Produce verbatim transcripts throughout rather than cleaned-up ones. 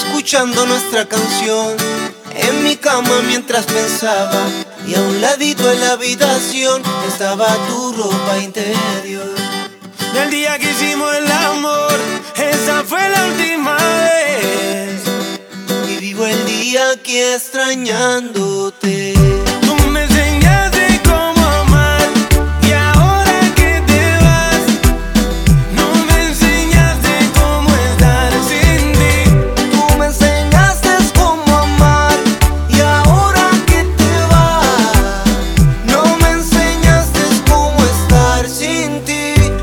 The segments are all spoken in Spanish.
escuchando nuestra canción en mi cama mientras pensaba, y a un ladito en la habitación estaba tu ropa interior. Del día que hicimos el amor, esa fue la última vez. Y vivo el día aquí extrañándote. Tú me enseñaste cómo amar, y ahora que te vas, no me enseñaste cómo estar sin ti. Tú me enseñaste cómo amar, y ahora que te vas, no me enseñaste cómo estar sin ti.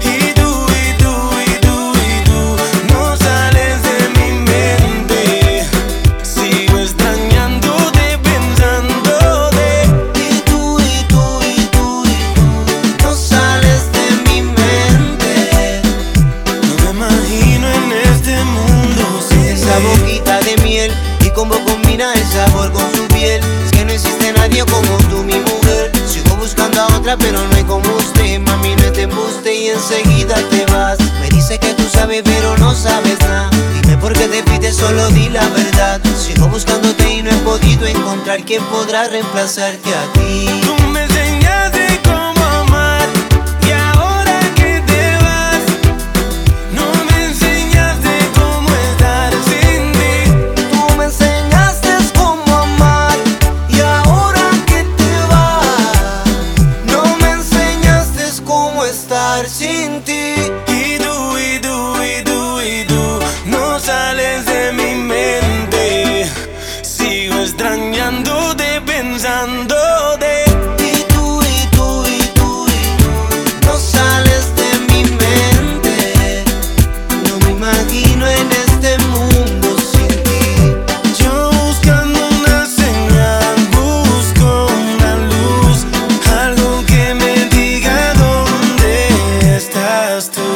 Cómo combina el sabor con su piel. Es que no existe nadie como tú, mi mujer. Sigo buscando a otra, pero no hay como usted. Mami, no te embuste y enseguida te vas. Me dice que tú sabes, pero no sabes nada. Dime por qué te pides, solo di la verdad. Sigo buscándote y no he podido encontrar quien podrá reemplazarte a ti. Tú me enseñaste cómo amar, y ahora que te vas, no me enseñaste cómo estar sin ti. Tú me enseñaste cómo amar, y ahora que te vas, no me enseñaste cómo estar sin ti. Y tú, y tú, y tú, y tú no sales de mi mente. Sigo extrañándote, pensándote. Y tú, y tú, y tú, y tú no sales de mi mente. No me imagino en este mundo sin ti. Yo buscando una señal, busco una luz, algo que me diga dónde estás tú.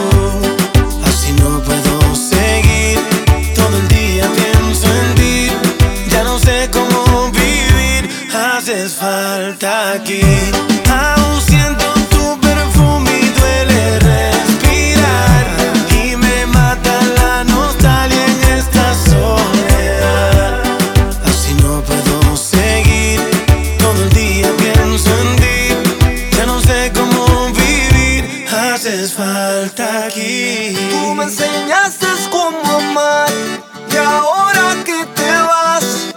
Así no puedo seguir, todo el día pienso en ti. Ya no sé cómo vivir, haces falta aquí. Aún siento tu perfume y duele respirar, y me mata la nostalgia en esta soledad. Así no puedo seguir, todo el día pienso en ti. Ya no sé cómo vivir, haces falta aquí. Tú me enseñaste cómo amar, y ahora que te vas,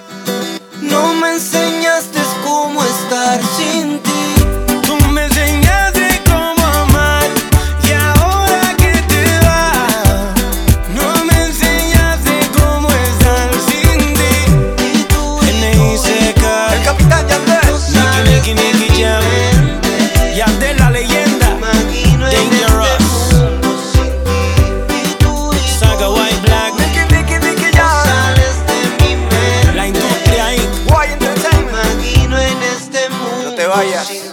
no me enseñaste cómo estar sin ti. Tú me enseñaste cómo amar, y ahora que te vas, no me enseñaste cómo estar sin ti. Y tú, y N tú, I C K, el capitán Yandel, no sales Nicky, de Nicky, mi Jam, mente. Yandel la leyenda, Imagino en Dangerous, este mundo sin ti. Y tú, y tú, Saga White Black, Nicky, Nicky, Nicky, no Jam, sales de mi mente. la industria ahí. Imagino en este mundo. No te vayas. sin